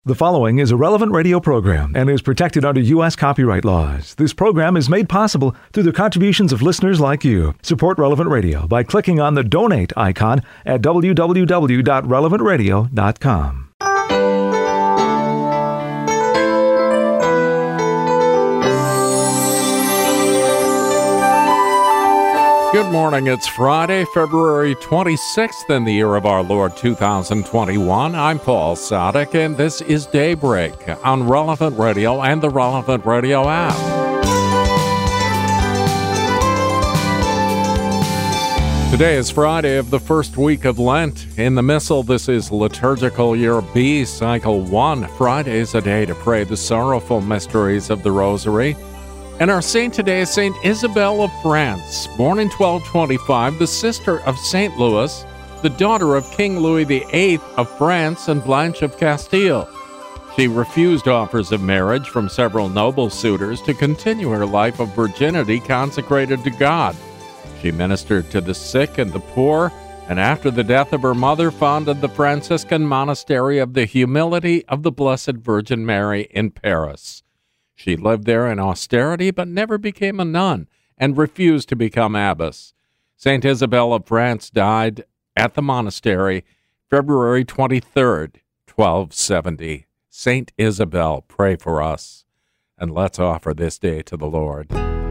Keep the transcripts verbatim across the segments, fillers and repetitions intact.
The following is a Relevant Radio program and is protected under U S copyright laws. This program is made possible through the contributions of listeners like you. Support Relevant Radio by clicking on the donate icon at w w w dot relevant radio dot com. Good morning. It's Friday, February twenty-sixth in the year of our Lord two thousand twenty-one. I'm Paul Sadek, and this is Daybreak on Relevant Radio and the Relevant Radio app. Today is Friday of the first week of Lent. In the Missal, this is Liturgical Year B, Cycle one. Friday is a day to pray the sorrowful mysteries of the Rosary. And our saint today is Saint Isabel of France, born in twelve twenty-five, the sister of Saint Louis, the daughter of King Louis the Eighth of France and Blanche of Castile. She refused offers of marriage from several noble suitors to continue her life of virginity consecrated to God. She ministered to the sick and the poor, and after the death of her mother, founded the Franciscan monastery of the Humility of the Blessed Virgin Mary in Paris. She lived there in austerity, but never became a nun, and refused to become abbess. Saint Isabel of France died at the monastery February twenty-third, twelve seventy. Saint Isabel, pray for us, and let's offer this day to the Lord.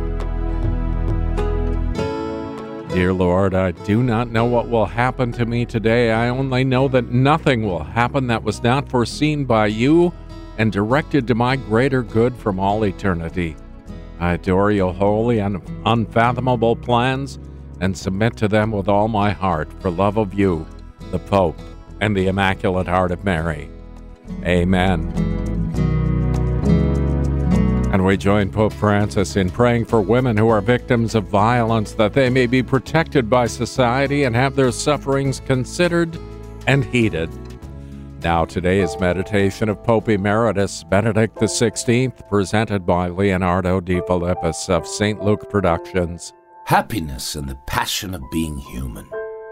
Dear Lord, I do not know what will happen to me today. I only know that nothing will happen that was not foreseen by you and directed to my greater good from all eternity. I adore your holy and unfathomable plans and submit to them with all my heart for love of you, the Pope, and the Immaculate Heart of Mary. Amen. And we join Pope Francis in praying for women who are victims of violence, that they may be protected by society and have their sufferings considered and heeded. Now, today's meditation of Pope Emeritus Benedict the sixteenth, presented by Leonardo de Philippus of Saint Luke Productions. Happiness and the passion of being human.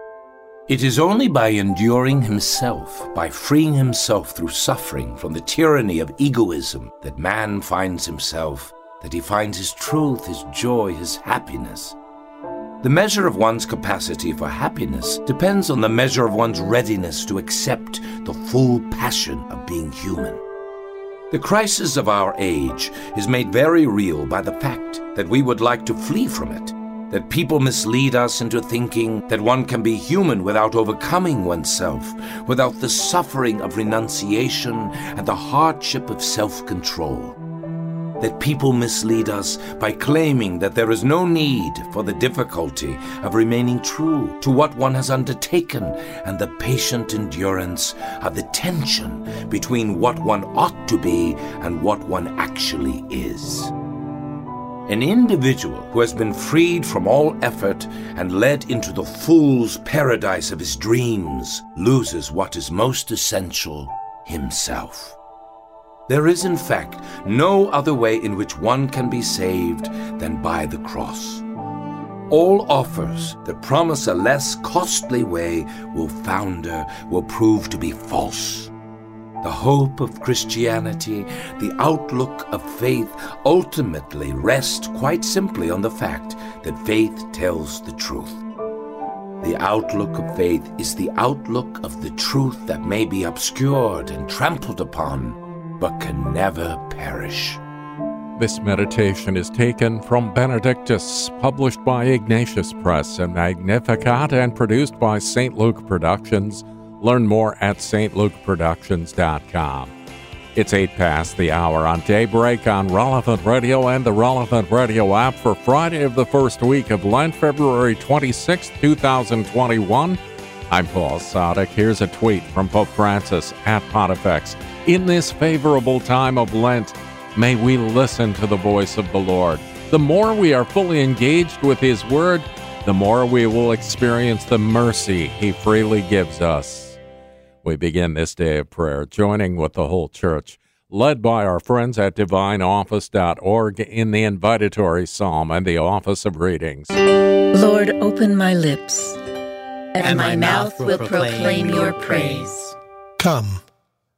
It is only by enduring himself, by freeing himself through suffering from the tyranny of egoism, that man finds himself, that he finds his truth, his joy, his happiness. The measure of one's capacity for happiness depends on the measure of one's readiness to accept the full passion of being human. The crisis of our age is made very real by the fact that we would like to flee from it, that people mislead us into thinking that one can be human without overcoming oneself, without the suffering of renunciation and the hardship of self-control. That people mislead us by claiming that there is no need for the difficulty of remaining true to what one has undertaken and the patient endurance of the tension between what one ought to be and what one actually is. An individual who has been freed from all effort and led into the fool's paradise of his dreams loses what is most essential, himself. There is, in fact, no other way in which one can be saved than by the cross. All offers that promise a less costly way will founder, will prove to be false. The hope of Christianity, the outlook of faith, ultimately rest quite simply on the fact that faith tells the truth. The outlook of faith is the outlook of the truth that may be obscured and trampled upon, but can never perish. This meditation is taken from Benedictus, published by Ignatius Press and Magnificat, and produced by Saint Luke Productions. Learn more at s t luke productions dot com. It's eight past the hour on Daybreak on Relevant Radio and the Relevant Radio app for Friday of the first week of Lent, February twenty-sixth, two thousand twenty-one. I'm Paul Sadek. Here's a tweet from Pope Francis at Pontifex. In this favorable time of Lent, may we listen to the voice of the Lord. The more we are fully engaged with His Word, the more we will experience the mercy He freely gives us. We begin this day of prayer, joining with the whole Church, led by our friends at divine office dot org in the invitatory psalm and the office of readings. Lord, open my lips, and, and my mouth will proclaim your praise. Come,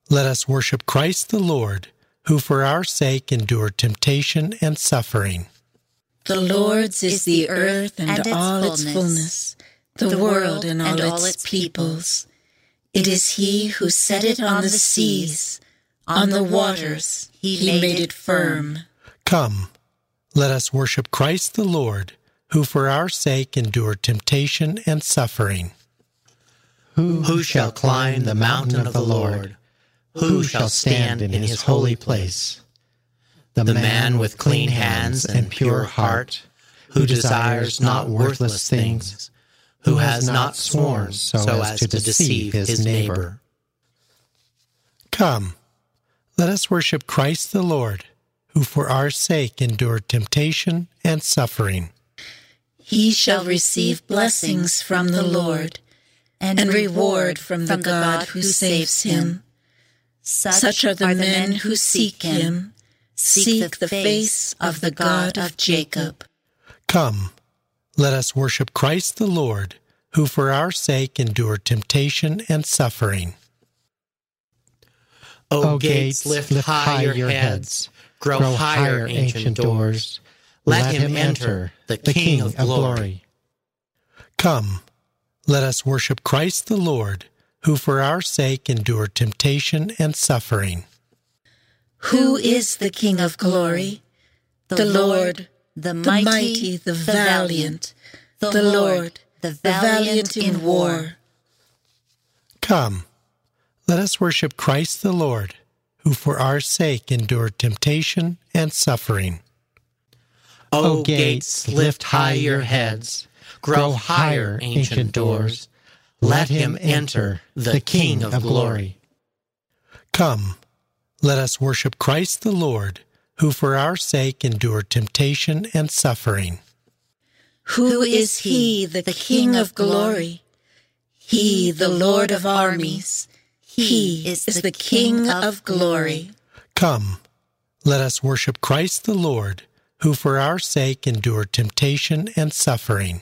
let us worship Christ the Lord, who for our sake endured temptation and suffering. The Lord's is the earth and, and its all fullness, its fullness, the, the world and all, and all its peoples. It is He who set it on the seas, on the waters He, he made it firm. Come, let us worship Christ the Lord, who for our sake endured temptation and suffering. Who, who shall climb the mountain of the Lord? Who shall stand in His holy place? The man with clean hands and pure heart, who desires not worthless things, who has not sworn so as to deceive his neighbor. Come, let us worship Christ the Lord, who for our sake endured temptation and suffering. He shall receive blessings from the Lord, and reward from the God who saves him. Such are the men who seek Him, seek the face of the God of Jacob. Come, let us worship Christ the Lord, who for our sake endured temptation and suffering. O gates, lift high your heads, grow higher, ancient doors. Let Him enter, the King of glory. Come, let us worship Christ the Lord, who for our sake endured temptation and suffering. Who is the King of glory? The Lord, the mighty, the valiant, the Lord, the valiant in war. Come, let us worship Christ the Lord, who for our sake endured temptation and suffering. O gates, lift high your heads, grow higher, ancient doors. Let Him enter, the King of glory. Come, let us worship Christ the Lord, who for our sake endured temptation and suffering. Who is He, the King of glory? He, the Lord of armies. He is the King of glory. Come, let us worship Christ the Lord, who for our sake endured temptation and suffering.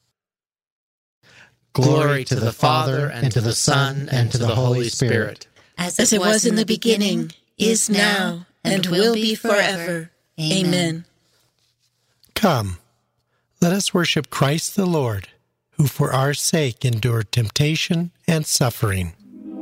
Glory to the Father, and to the Son, and to the Holy Spirit. As it was in the beginning, is now, and will be forever. Amen. Come, let us worship Christ the Lord, who for our sake endured temptation and suffering.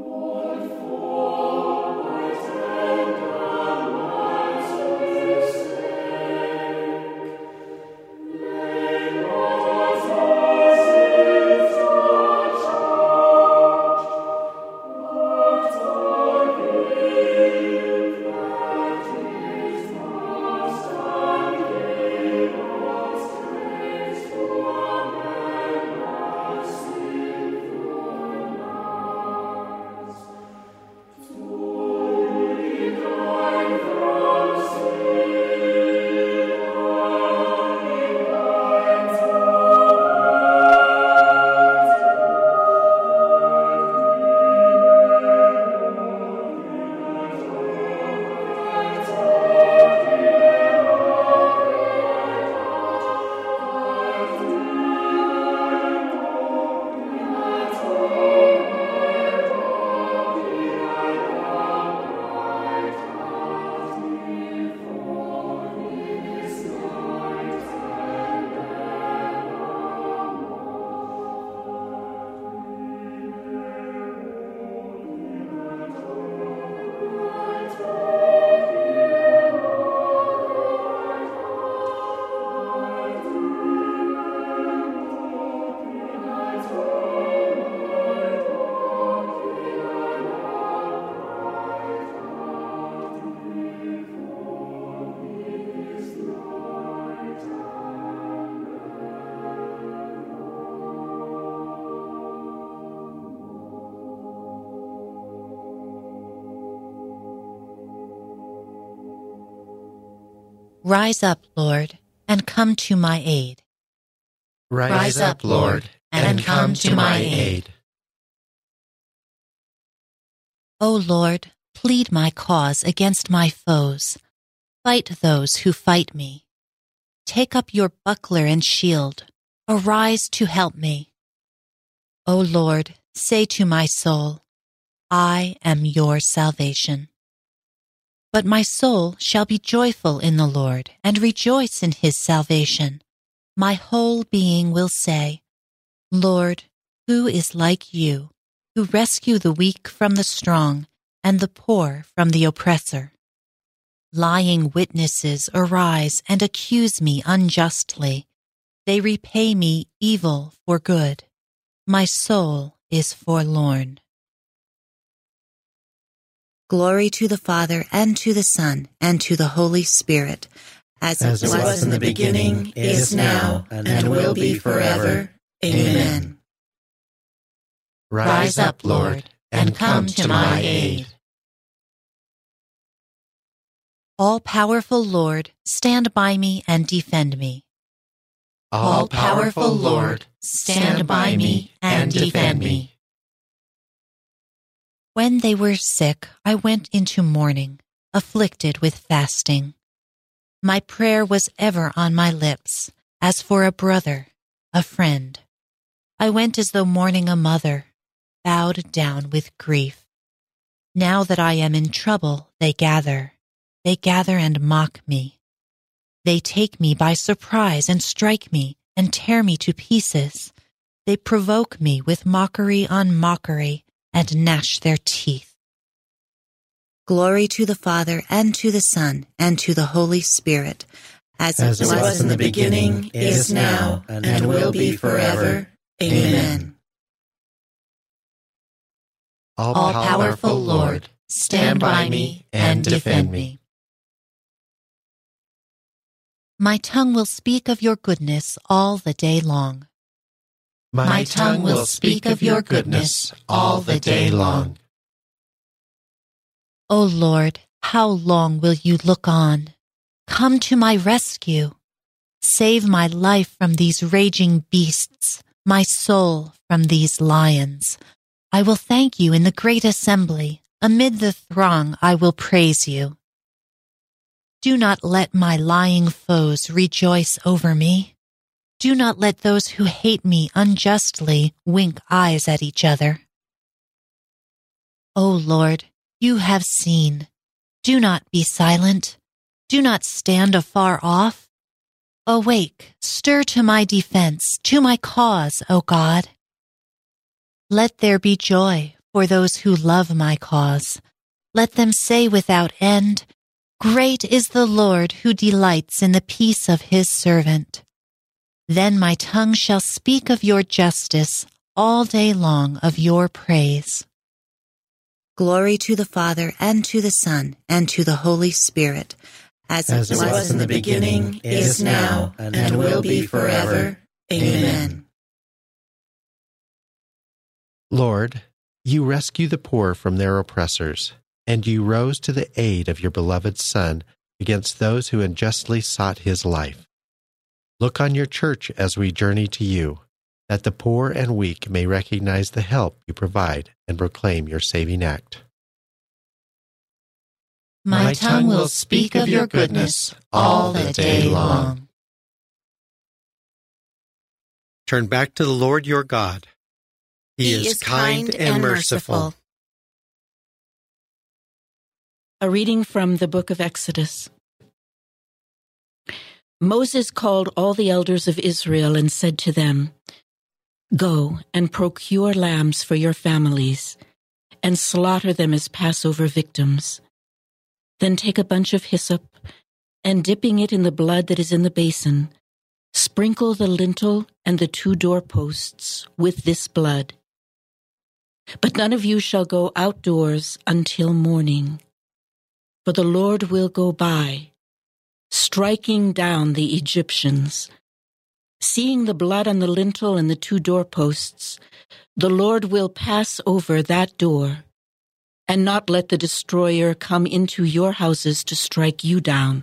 Rise up, Lord, and come to my aid. Rise, Rise up, Lord, and, and come to my aid. O Lord, plead my cause against my foes. Fight those who fight me. Take up your buckler and shield. Arise to help me. O Lord, say to my soul, I am your salvation. But my soul shall be joyful in the Lord, and rejoice in his salvation. My whole being will say, Lord, who is like you, who rescue the weak from the strong, and the poor from the oppressor? Lying witnesses arise and accuse me unjustly. They repay me evil for good. My soul is forlorn. Glory to the Father, and to the Son, and to the Holy Spirit, as, as it was, was in the beginning, is now, and, and will be forever. Amen. Rise up, Lord, and come to my aid. All-powerful Lord, stand by me and defend me. All-powerful Lord, stand by me and defend me. When they were sick, I went into mourning, afflicted with fasting. My prayer was ever on my lips, as for a brother, a friend. I went as though mourning a mother, bowed down with grief. Now that I am in trouble, they gather. They gather and mock me. They take me by surprise and strike me and tear me to pieces. They provoke me with mockery on mockery and gnash their teeth. Glory to the Father, and to the Son, and to the Holy Spirit, as, as it was, was in the beginning, is now, and, and will be forever. Amen. All-powerful Lord, stand by me and defend me. My tongue will speak of your goodness all the day long. My tongue will speak of your goodness all the day long. O Lord, how long will you look on? Come to my rescue. Save my life from these raging beasts, my soul from these lions. I will thank you in the great assembly. Amid the throng I will praise you. Do not let my lying foes rejoice over me. Do not let those who hate me unjustly wink eyes at each other. O Lord, you have seen. Do not be silent. Do not stand afar off. Awake, stir to my defense, to my cause, O God. Let there be joy for those who love my cause. Let them say without end, Great is the Lord who delights in the peace of his servant. Then my tongue shall speak of your justice, all day long of your praise. Glory to the Father, and to the Son, and to the Holy Spirit, as, as it was, was in the beginning, is now, and, and will be forever. Amen. Lord, you rescue the poor from their oppressors, and you rose to the aid of your beloved Son against those who unjustly sought his life. Look on your church as we journey to you, that the poor and weak may recognize the help you provide and proclaim your saving act. My tongue will speak of your goodness all the day long. Turn back to the Lord your God. He, He is, is kind and merciful. A reading from the book of Exodus. Moses called all the elders of Israel and said to them, Go and procure lambs for your families, and slaughter them as Passover victims. Then take a bunch of hyssop, and dipping it in the blood that is in the basin, sprinkle the lintel and the two doorposts with this blood. But none of you shall go outdoors until morning, for the Lord will go by, striking down the Egyptians. Seeing the blood on the lintel and the two doorposts, the Lord will pass over that door, and not let the destroyer come into your houses to strike you down.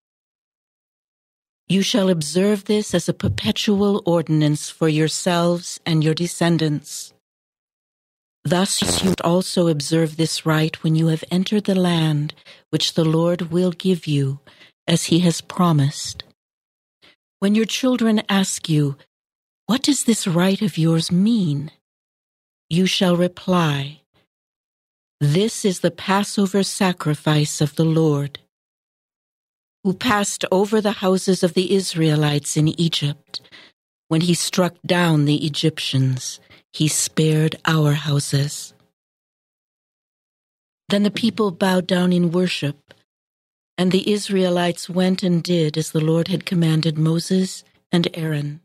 You shall observe this as a perpetual ordinance for yourselves and your descendants. Thus you also observe this rite when you have entered the land which the Lord will give you, as he has promised. When your children ask you, What does this rite of yours mean? You shall reply, This is the Passover sacrifice of the Lord, who passed over the houses of the Israelites in Egypt. When he struck down the Egyptians, he spared our houses. Then the people bowed down in worship, and the Israelites went and did as the Lord had commanded Moses and Aaron.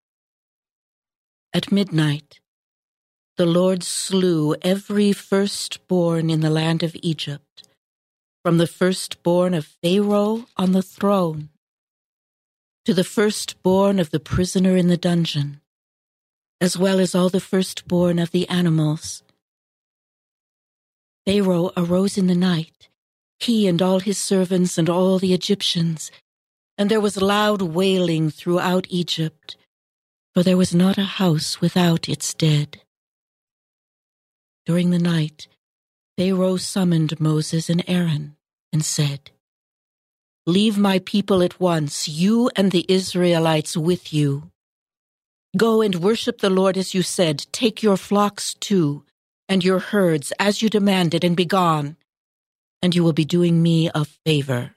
At midnight, the Lord slew every firstborn in the land of Egypt, from the firstborn of Pharaoh on the throne to the firstborn of the prisoner in the dungeon, as well as all the firstborn of the animals. Pharaoh arose in the night, he and all his servants and all the Egyptians, and there was loud wailing throughout Egypt, for there was not a house without its dead. During the night, Pharaoh summoned Moses and Aaron and said, "Leave my people at once, you and the Israelites with you. Go and worship the Lord as you said. Take your flocks too, and your herds as you demanded, and be gone, and you will be doing me a favor."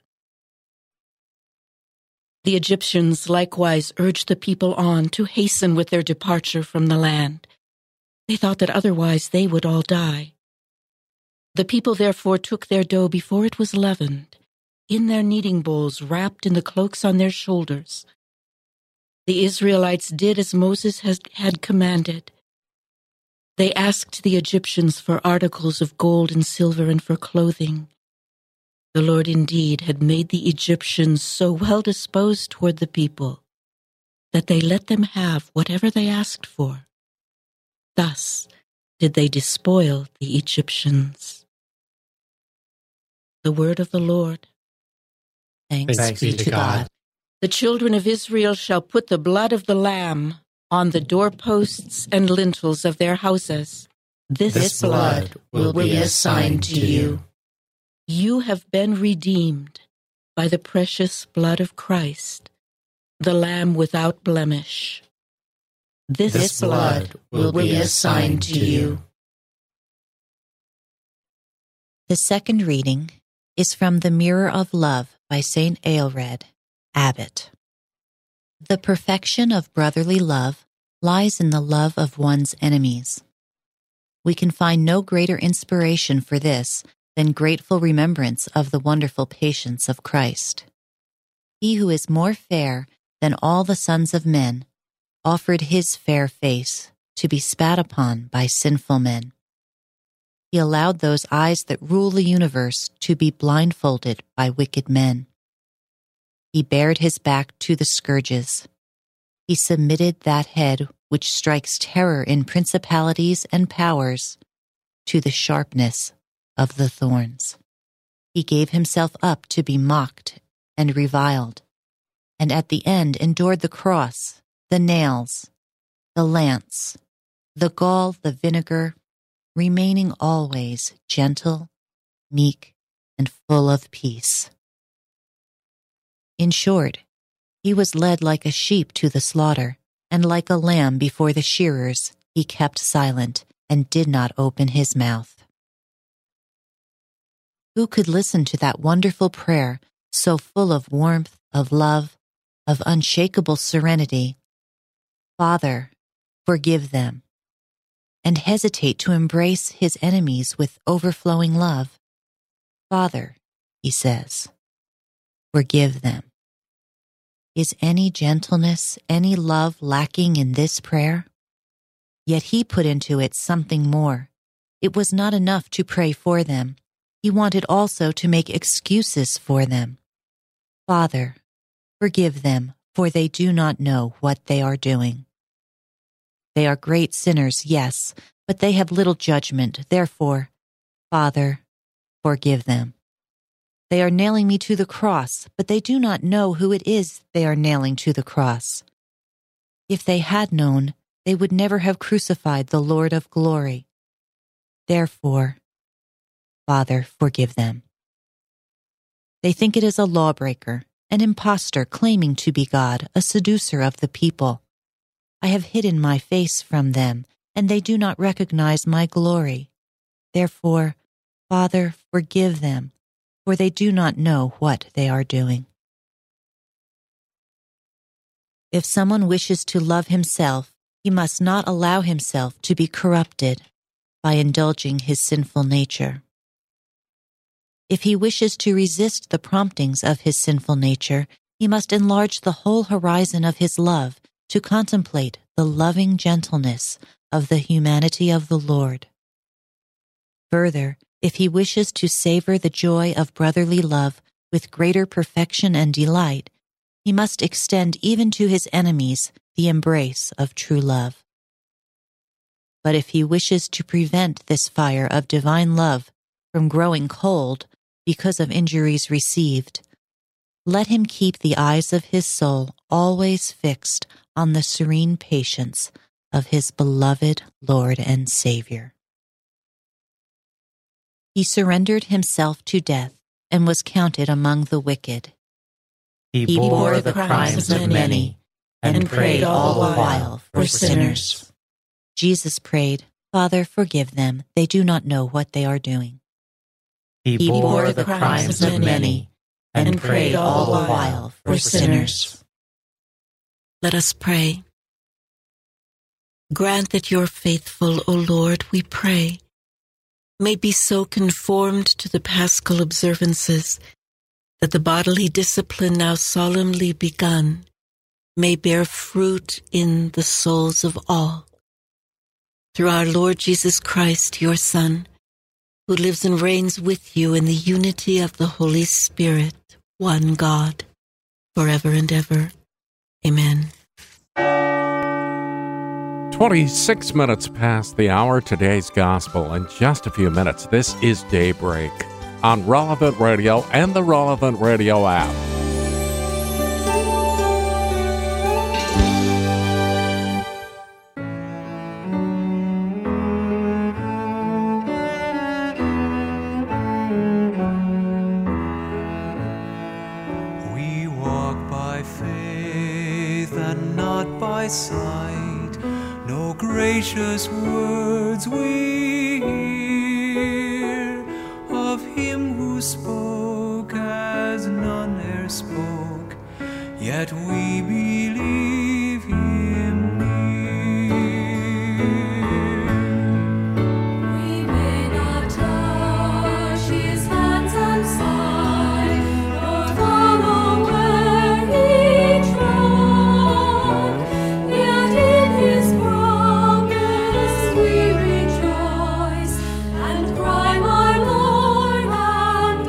The Egyptians likewise urged the people on to hasten with their departure from the land. They thought that otherwise they would all die. The people therefore took their dough before it was leavened, in their kneading bowls wrapped in the cloaks on their shoulders. The Israelites did as Moses has, had commanded. They asked the Egyptians for articles of gold and silver and for clothing. The Lord indeed had made the Egyptians so well disposed toward the people that they let them have whatever they asked for. Thus did they despoil the Egyptians. The word of the Lord. Thanks, Thanks be to God. The children of Israel shall put the blood of the Lamb on the doorposts and lintels of their houses. This, this blood will be a sign to you. You have been redeemed by the precious blood of Christ, the Lamb without blemish. This, this blood will be a sign to you. The second reading is from The Mirror of Love by Saint Aelred, Abbot. The perfection of brotherly love lies in the love of one's enemies. We can find no greater inspiration for this than grateful remembrance of the wonderful patience of Christ. He who is more fair than all the sons of men offered his fair face to be spat upon by sinful men. He allowed those eyes that rule the universe to be blindfolded by wicked men. He bared his back to the scourges. He submitted that head which strikes terror in principalities and powers to the sharpness of the thorns. He gave himself up to be mocked and reviled, and at the end endured the cross, the nails, the lance, the gall, the vinegar, remaining always gentle, meek, and full of peace. In short, he was led like a sheep to the slaughter, and like a lamb before the shearers, he kept silent and did not open his mouth. Who could listen to that wonderful prayer, so full of warmth, of love, of unshakable serenity? Father, forgive them, and hesitate to embrace his enemies with overflowing love? Father, he says, forgive them. Is any gentleness, any love lacking in this prayer? Yet he put into it something more. It was not enough to pray for them. He wanted also to make excuses for them. Father, forgive them, for they do not know what they are doing. They are great sinners, yes, but they have little judgment. Therefore, Father, forgive them. They are nailing me to the cross, but they do not know who it is they are nailing to the cross. If they had known, they would never have crucified the Lord of glory. Therefore, Father, forgive them. They think it is a lawbreaker, an impostor claiming to be God, a seducer of the people. I have hidden my face from them, and they do not recognize my glory. Therefore, Father, forgive them, for they do not know what they are doing. If someone wishes to love himself, he must not allow himself to be corrupted by indulging his sinful nature. If he wishes to resist the promptings of his sinful nature, he must enlarge the whole horizon of his love to contemplate the loving gentleness of the humanity of the Lord. Further, if he wishes to savor the joy of brotherly love with greater perfection and delight, he must extend even to his enemies the embrace of true love. But if he wishes to prevent this fire of divine love from growing cold because of injuries received, let him keep the eyes of his soul always fixed on the serene patience of his beloved Lord and Savior. He surrendered himself to death and was counted among the wicked. He, he bore, bore the crimes of many and prayed all the while for sinners. Jesus prayed, Father, forgive them. They do not know what they are doing. He, he bore, bore the crimes of many and prayed all the while for sinners. Let us pray. Grant that your faithful, O Lord, we pray, may be so conformed to the Paschal observances that the bodily discipline now solemnly begun may bear fruit in the souls of all. Through our Lord Jesus Christ, your Son, who lives and reigns with you in the unity of the Holy Spirit, one God, forever and ever. Amen. twenty-six minutes past the hour. Today's gospel in just a few minutes. This is Daybreak on Relevant Radio and the Relevant Radio app. We walk by faith and not by sight. No gracious words we hear of him who spoke as none e'er spoke, yet we believe him near. We may not touch his hands and side, nor follow where he trod, yet in his promise we rejoice and cry, my Lord and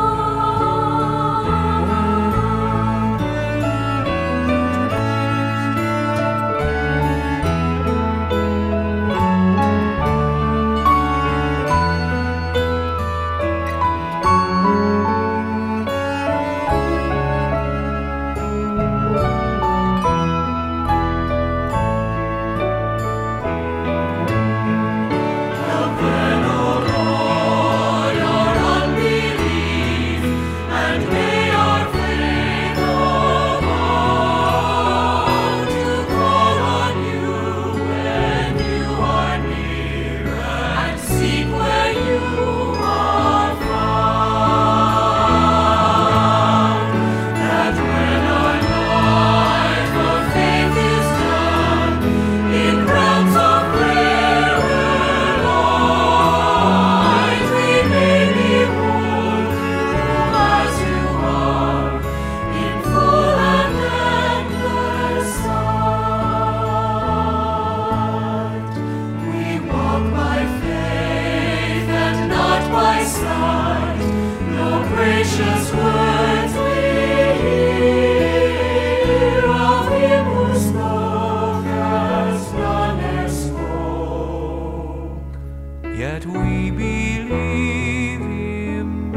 Yet we believe him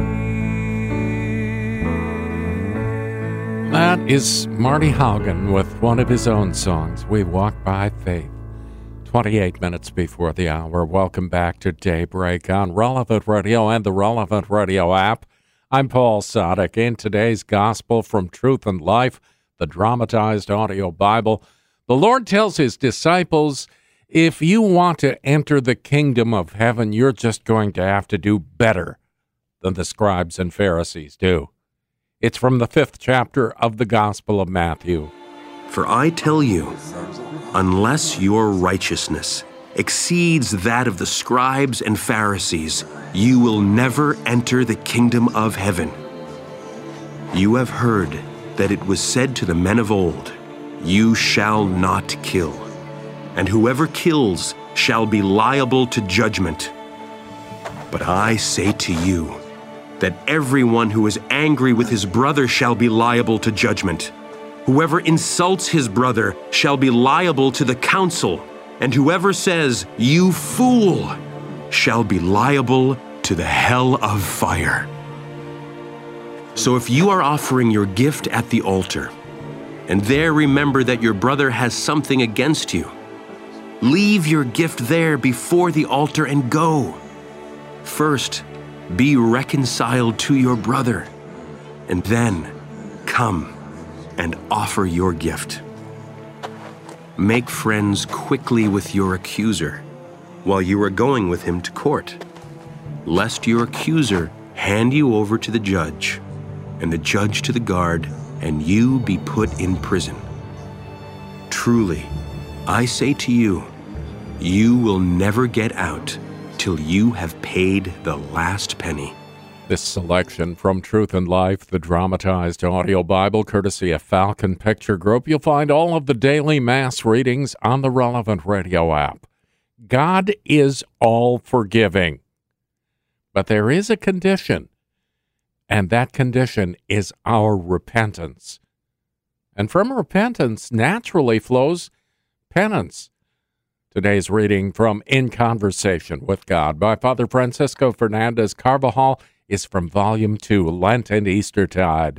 near. That is Marty Haugen with one of his own songs, We Walk by Faith. twenty-eight minutes before the hour. Welcome back to Daybreak on Relevant Radio and the Relevant Radio app. I'm Paul Sadek. In today's Gospel from Truth and Life, the dramatized audio Bible, the Lord tells his disciples If you want to enter the kingdom of heaven, you're just going to have to do better than the scribes and Pharisees do. It's from the fifth chapter of the Gospel of Matthew. For I tell you, unless your righteousness exceeds that of the scribes and Pharisees, you will never enter the kingdom of heaven. You have heard that it was said to the men of old, you shall not kill, and whoever kills shall be liable to judgment. But I say to you that everyone who is angry with his brother shall be liable to judgment. Whoever insults his brother shall be liable to the council, and whoever says, you fool, shall be liable to the hell of fire. So if you are offering your gift at the altar, and there remember that your brother has something against you, leave your gift there before the altar and go. First, be reconciled to your brother, and then come and offer your gift. Make friends quickly with your accuser while you are going with him to court, lest your accuser hand you over to the judge, and the judge to the guard, and you be put in prison. Truly, I say to you, you will never get out till you have paid the last penny. This selection from Truth and Life, the dramatized audio Bible, courtesy of Falcon Picture Group. You'll find all of the daily Mass readings on the Relevant Radio app. God is all-forgiving, but there is a condition, and that condition is our repentance. And from repentance naturally flows penance. Today's reading from In Conversation with God by Father Francisco Fernandez Carvajal is from Volume two, Lent and Eastertide.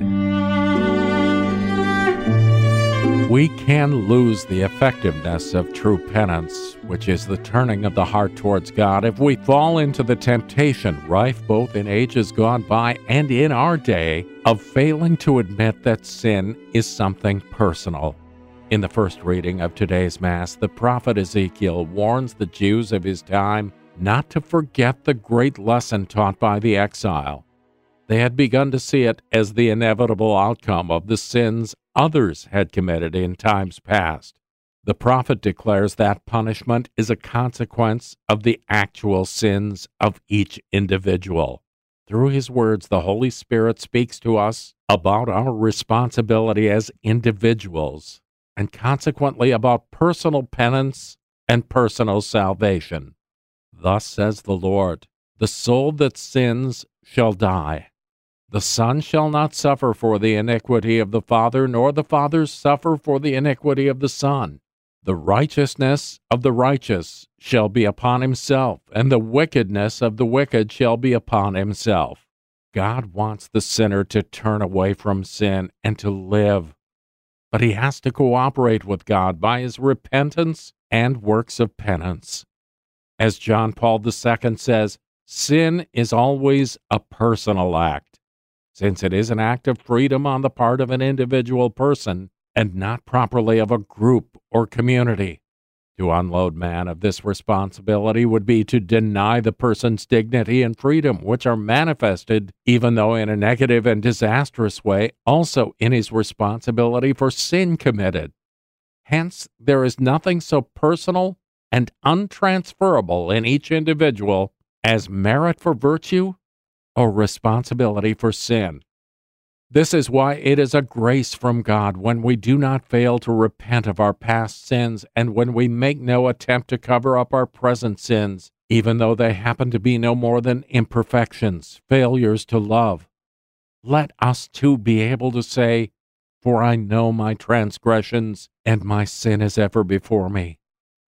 We can lose the effectiveness of true penance, which is the turning of the heart towards God, if we fall into the temptation, rife both in ages gone by and in our day, of failing to admit that sin is something personal. In the first reading of today's Mass, the prophet Ezekiel warns the Jews of his time not to forget the great lesson taught by the exile. They had begun to see it as the inevitable outcome of the sins others had committed in times past. The prophet declares that punishment is a consequence of the actual sins of each individual. Through his words, the Holy Spirit speaks to us about our responsibility as individuals, and consequently about personal penance and personal salvation. Thus says the Lord, the soul that sins shall die. The Son shall not suffer for the iniquity of the Father, nor the Father suffer for the iniquity of the Son. The righteousness of the righteous shall be upon himself, and the wickedness of the wicked shall be upon himself. God wants the sinner to turn away from sin and to live, but he has to cooperate with God by his repentance and works of penance. As John Paul the Second says, sin is always a personal act, since it is an act of freedom on the part of an individual person and not properly of a group or community. To unload man of this responsibility would be to deny the person's dignity and freedom, which are manifested, even though in a negative and disastrous way, also in his responsibility for sin committed. Hence, there is nothing so personal and untransferable in each individual as merit for virtue or responsibility for sin. This is why it is a grace from God when we do not fail to repent of our past sins and when we make no attempt to cover up our present sins, even though they happen to be no more than imperfections, failures to love. Let us too be able to say, "For I know my transgressions, and my sin is ever before me."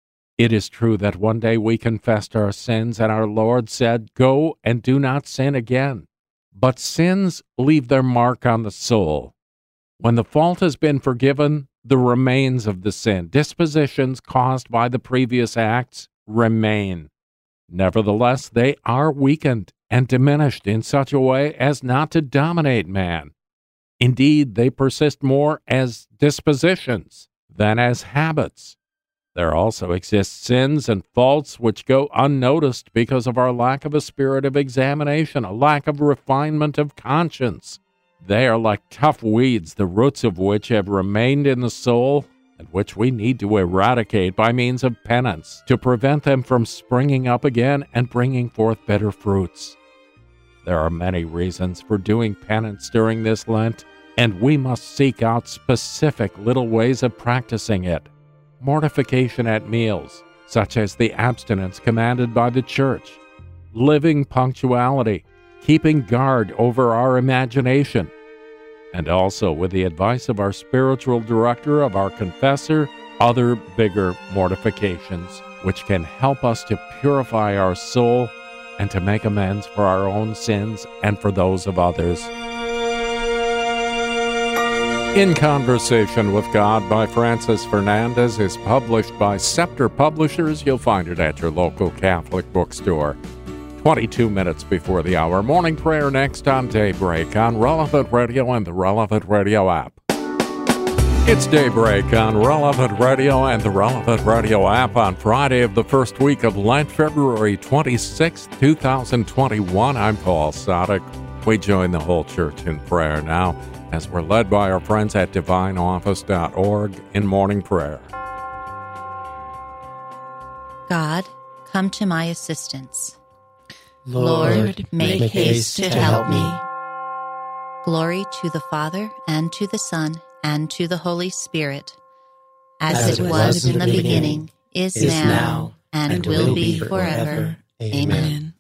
It is true that one day we confessed our sins, and our Lord said, "Go and do not sin again." But sins leave their mark on the soul. When the fault has been forgiven, the remains of the sin, dispositions caused by the previous acts, remain. Nevertheless, they are weakened and diminished in such a way as not to dominate man. Indeed, they persist more as dispositions than as habits. There also exist sins and faults which go unnoticed because of our lack of a spirit of examination, a lack of refinement of conscience. They are like tough weeds, the roots of which have remained in the soul, and which we need to eradicate by means of penance to prevent them from springing up again and bringing forth better fruits. There are many reasons for doing penance during this Lent, and we must seek out specific little ways of practicing it. Mortification at meals, such as the abstinence commanded by the Church, living punctuality, keeping guard over our imagination, and also, with the advice of our spiritual director, of our confessor, other bigger mortifications, which can help us to purify our soul and to make amends for our own sins and for those of others. In Conversation with God by Francis Fernandez is published by Scepter Publishers. You'll find it at your local Catholic bookstore. twenty-two minutes before the hour. Morning prayer next on Daybreak on Relevant Radio and the Relevant Radio app. It's Daybreak on Relevant Radio and the Relevant Radio app on Friday of the first week of Lent, February twenty-sixth, twenty twenty-one. I'm Paul Sadek. We join the whole church in prayer now as we're led by our friends at divine office dot org in morning prayer. God, come to my assistance. Lord, make, make haste to help me. Glory to the Father, and to the Son, and to the Holy Spirit, as, As it was in the beginning, is, is now, now, and, and will will be be forever. forever. Amen. Amen.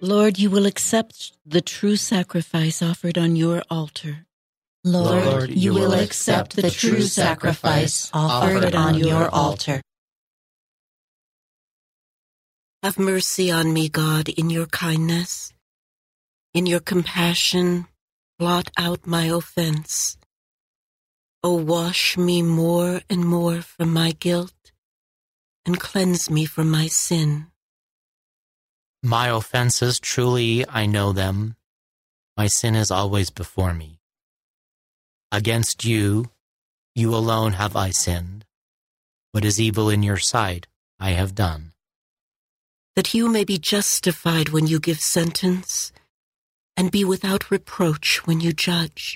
Lord, you will accept the true sacrifice offered on your altar. Lord, Lord, you will accept the true sacrifice offered on your altar. Have mercy on me, God, in your kindness. In your compassion, blot out my offense. O wash me more and more from my guilt, and cleanse me from my sin. My offenses, truly I know them. My sin is always before me. Against you, you alone have I sinned. What is evil in your sight, I have done. That you may be justified when you give sentence, and be without reproach when you judge.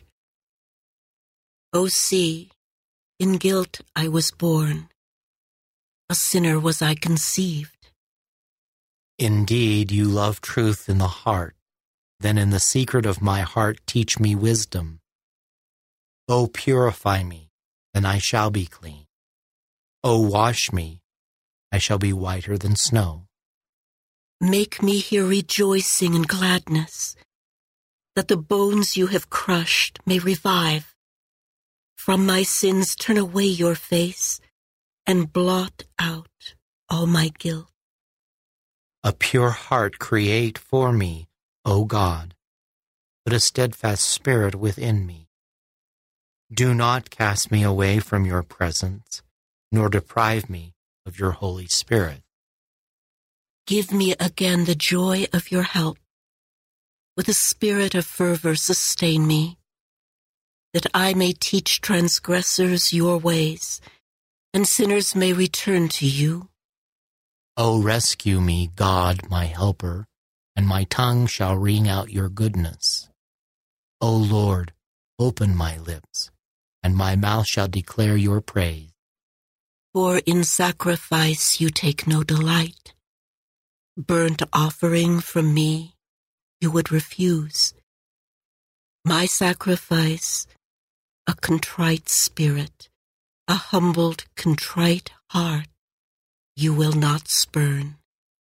O see, in guilt I was born. A sinner was I conceived. Indeed, you love truth in the heart. Then in the secret of my heart teach me wisdom. O purify me, then I shall be clean. O wash me, I shall be whiter than snow. Make me hear rejoicing and gladness, that the bones you have crushed may revive. From my sins turn away your face, and blot out all my guilt. A pure heart create for me, O God, put a steadfast spirit within me. Do not cast me away from your presence, nor deprive me of your Holy Spirit. Give me again the joy of your help. With a spirit of fervor sustain me, that I may teach transgressors your ways, and sinners may return to you. O rescue me, God, my helper, and my tongue shall ring out your goodness. O Lord, open my lips, and my mouth shall declare your praise. For in sacrifice you take no delight. Burnt offering from me you would refuse. My sacrifice, a contrite spirit, a humbled, contrite heart, you will not spurn.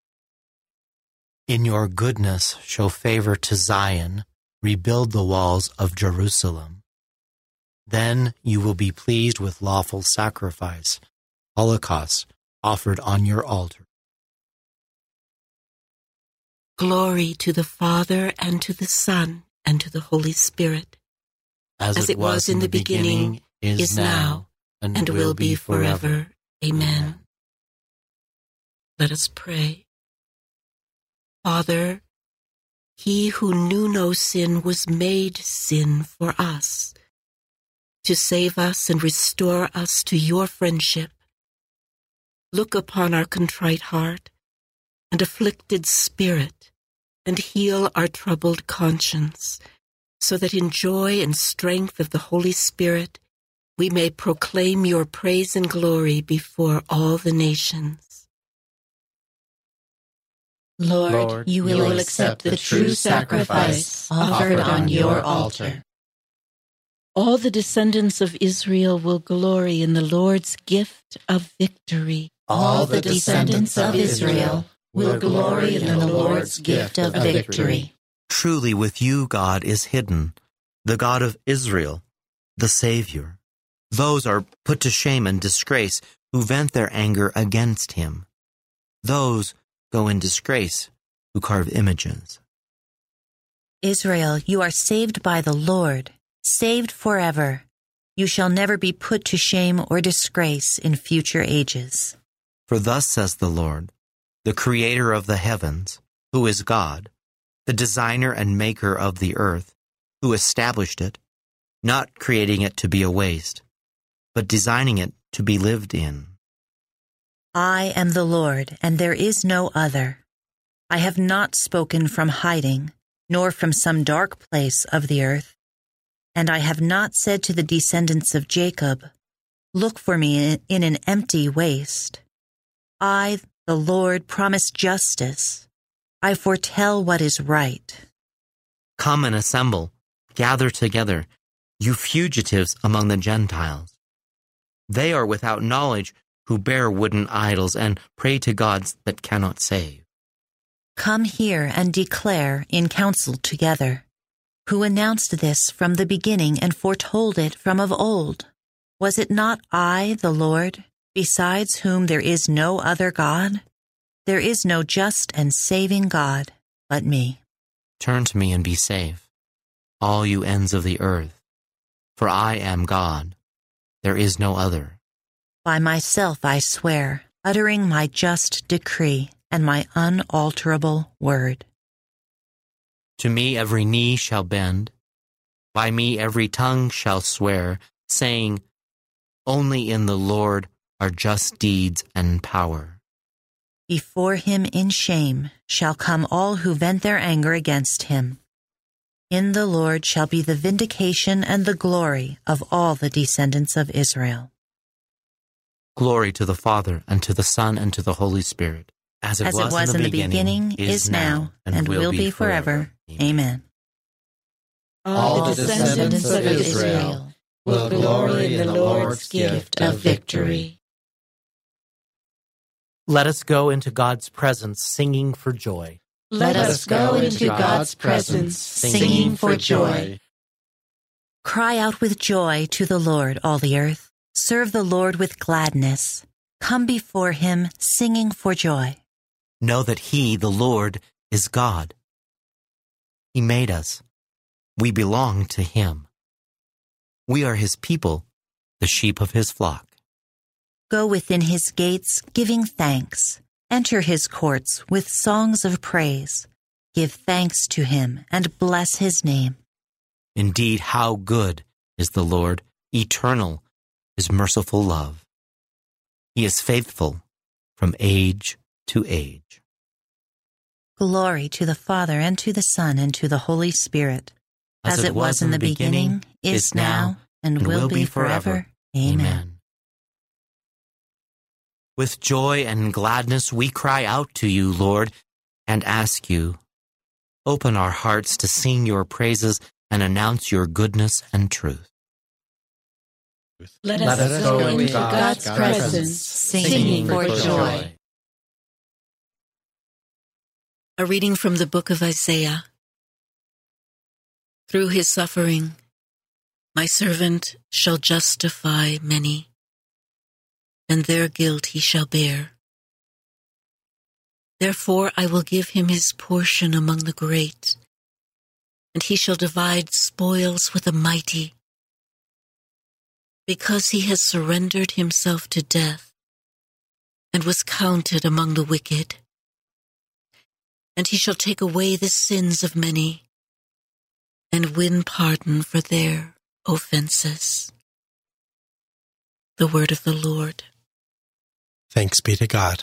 In your goodness show favor to Zion, rebuild the walls of Jerusalem. Then you will be pleased with lawful sacrifice, holocausts offered on your altar. Glory to the Father, and to the Son, and to the Holy Spirit. As, As it was in the beginning, is, is now, now, and, and will be forever. forever. Amen. Let us pray. Father, he who knew no sin was made sin for us, to save us and restore us to your friendship. Look upon our contrite heart and afflicted spirit, and heal our troubled conscience, so that in joy and strength of the Holy Spirit we may proclaim your praise and glory before all the nations. Lord, Lord, you will accept the true sacrifice offered on your altar. All the descendants of Israel will glory in the Lord's gift of victory. All the descendants of Israel will glory in the Lord's gift of victory. Truly with you God is hidden, the God of Israel, the Savior. Those are put to shame and disgrace who vent their anger against him. Those go in disgrace who carve images. Israel, you are saved by the Lord, saved forever. You shall never be put to shame or disgrace in future ages. For thus says the Lord, the Creator of the heavens, who is God, the designer and maker of the earth, who established it, not creating it to be a waste, but designing it to be lived in. I am the Lord, and there is no other. I have not spoken from hiding, nor from some dark place of the earth. And I have not said to the descendants of Jacob, look for me in an empty waste. I, the Lord, promise justice. I foretell what is right. Come and assemble, gather together, you fugitives among the Gentiles. They are without knowledge who bear wooden idols and pray to gods that cannot save. Come here and declare in council together. Who announced this from the beginning and foretold it from of old? Was it not I, the Lord, besides whom there is no other God? There is no just and saving God but me. Turn to me and be saved, all you ends of the earth, for I am God. There is no other. By myself I swear, uttering my just decree and my unalterable word. To me every knee shall bend, by me every tongue shall swear, saying, only in the Lord are just deeds and power. Before him in shame shall come all who vent their anger against him. In the Lord shall be the vindication and the glory of all the descendants of Israel. Glory to the Father, and to the Son, and to the Holy Spirit, as it, As was, it was in the, in the beginning, beginning, is now, and, and will be forever. Amen. All the descendants of Israel will glory in the Lord's gift of victory. Let us go into God's presence singing for joy. Let us go into God's presence singing for joy. Cry out with joy to the Lord, all the earth. Serve the Lord with gladness. Come before him singing for joy. Know that he, the Lord, is God. He made us. We belong to him. We are his people, the sheep of his flock. Go within his gates, giving thanks. Enter his courts with songs of praise. Give thanks to him and bless his name. Indeed, how good is the Lord, eternal, his merciful love. He is faithful from age to age. Glory to the Father, and to the Son, and to the Holy Spirit, as, as it was in the beginning, is now, and, and will, will be forever. Amen. Amen. With joy and gladness we cry out to you, Lord, and ask you, open our hearts to sing your praises and announce your goodness and truth. Let us, Let us go into God's, God's presence, singing, singing for joy. joy. A reading from the book of Isaiah. Through his suffering, my servant shall justify many, and their guilt he shall bear. Therefore I will give him his portion among the great, and he shall divide spoils with the mighty. Because he has surrendered himself to death, and was counted among the wicked. And he shall take away the sins of many, and win pardon for their offenses. The word of the Lord. Thanks be to God.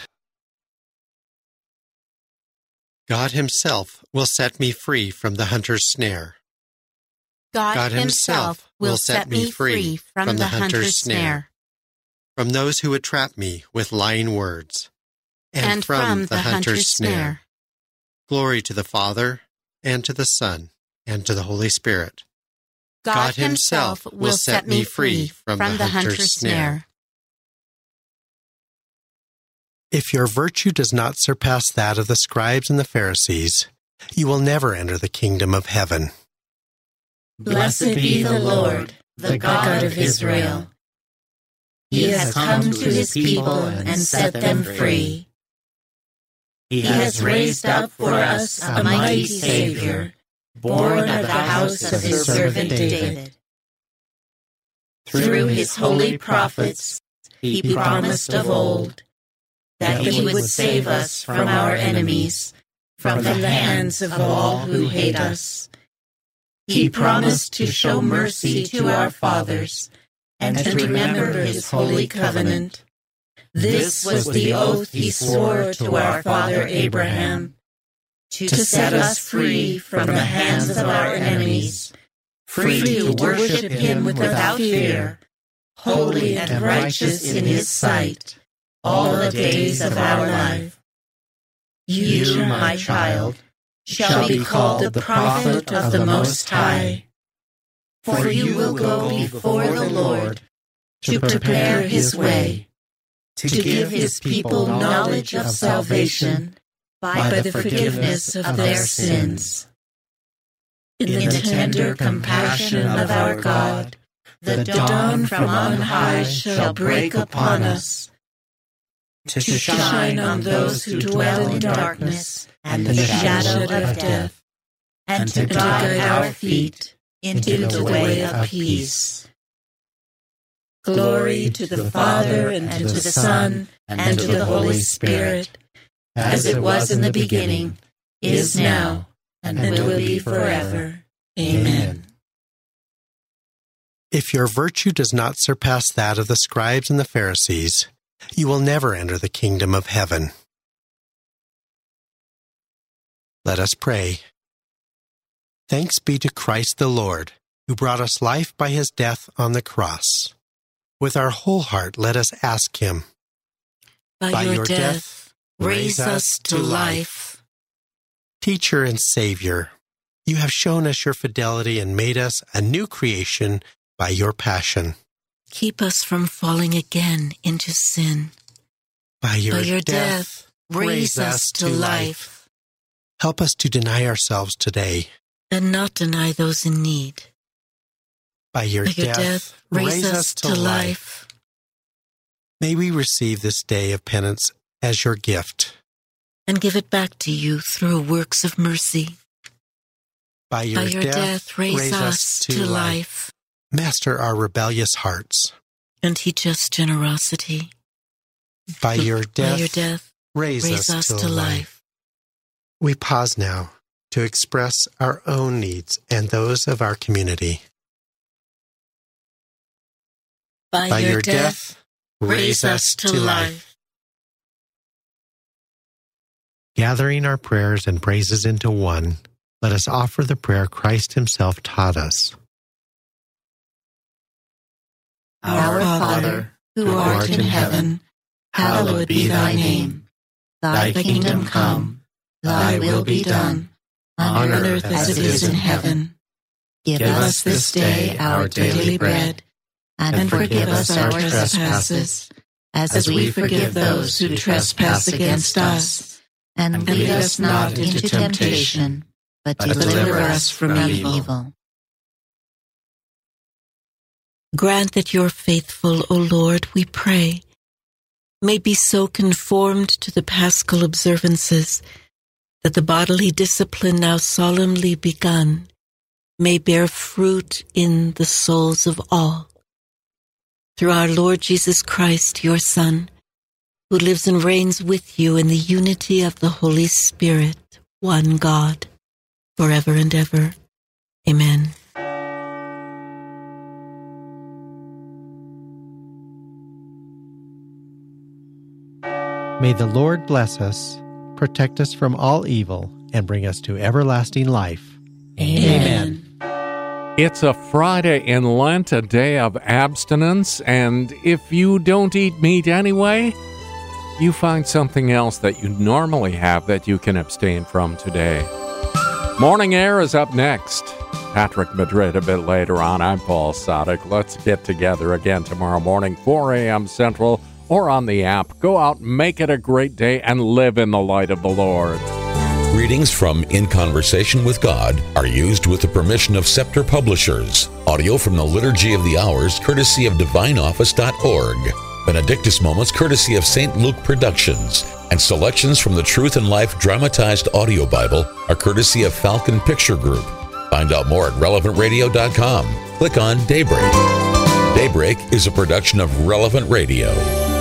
God himself will set me free from the hunter's snare. God, God himself will set me free from, from the hunter's snare, from those who would trap me with lying words, and, and from, from the, the hunter's, hunter's snare. snare. Glory to the Father, and to the Son, and to the Holy Spirit. God, God himself will set me free from, from the hunter's snare. If your virtue does not surpass that of the scribes and the Pharisees, you will never enter the kingdom of heaven. Blessed be the Lord, the God of Israel. He has come to his people and set them free. He has raised up for us a mighty Savior, born of the house of his servant David. Through his holy prophets, he promised of old that he would save us from our enemies, from the hands of all who hate us. He promised to show mercy to our fathers and to remember his holy covenant. This was the oath he swore to our father Abraham, to set us free from the hands of our enemies, free to worship him without fear, holy and righteous in his sight, all the days of our life. You, my child, shall be called the prophet of the Most High, for you will go before the Lord to prepare his way, to give his people knowledge of salvation by, by the forgiveness of their sins. In the tender compassion of our God, the dawn from on high shall break upon us, to shine on those who dwell in darkness and the shadow of death, and to guide our feet into the way of peace. Glory to the Father, and to the Son, and to the Holy Spirit, as it was in the beginning, is now, and will be forever. Amen. If your virtue does not surpass that of the scribes and the Pharisees, you will never enter the kingdom of heaven. Let us pray. Thanks be to Christ the Lord, who brought us life by his death on the cross. With our whole heart, let us ask him, By, by your, your death, death, raise us to life. Teacher and Savior, you have shown us your fidelity and made us a new creation by your passion. Keep us from falling again into sin. By your, by your death, death, raise us to life. Help us to deny ourselves today, and not deny those in need. By your, by your death, death, raise us to life. May we receive this day of penance as your gift, and give it back to you through works of mercy. By your, by your death, death, raise, raise us to life. life. Master our rebellious hearts, and teach us generosity. By your death, by your death raise, raise us, us to life. life. We pause now to express our own needs and those of our community. By, by your, your death, death, raise us to life. life. Gathering our prayers and praises into one, let us offer the prayer Christ himself taught us. Our Father, who art in heaven, hallowed be thy name. Thy kingdom come, thy will be done, on earth as it is in heaven. Give us this day our daily bread, and forgive us our trespasses, as we forgive those who trespass against us. And lead us not into temptation, but deliver us from evil. Grant that your faithful, O Lord, we pray, may be so conformed to the Paschal observances that the bodily discipline now solemnly begun may bear fruit in the souls of all. Through our Lord Jesus Christ, your Son, who lives and reigns with you in the unity of the Holy Spirit, one God, forever and ever. Amen. May the Lord bless us, protect us from all evil, and bring us to everlasting life. Amen. It's a Friday in Lent, a day of abstinence, and if you don't eat meat anyway, you find something else that you normally have that you can abstain from today. Morning Air is up next. Patrick Madrid a bit later on. I'm Paul Sadek. Let's get together again tomorrow morning, four a.m. Central, or on the app. Go out, make it a great day, and live in the light of the Lord. Readings from In Conversation with God are used with the permission of Scepter Publishers. Audio from the Liturgy of the Hours, courtesy of divine office dot org. Benedictus Moments, courtesy of Saint Luke Productions. And selections from the Truth and Life Dramatized Audio Bible are courtesy of Falcon Picture Group. Find out more at relevant radio dot com. Click on Daybreak. Daybreak is a production of Relevant Radio.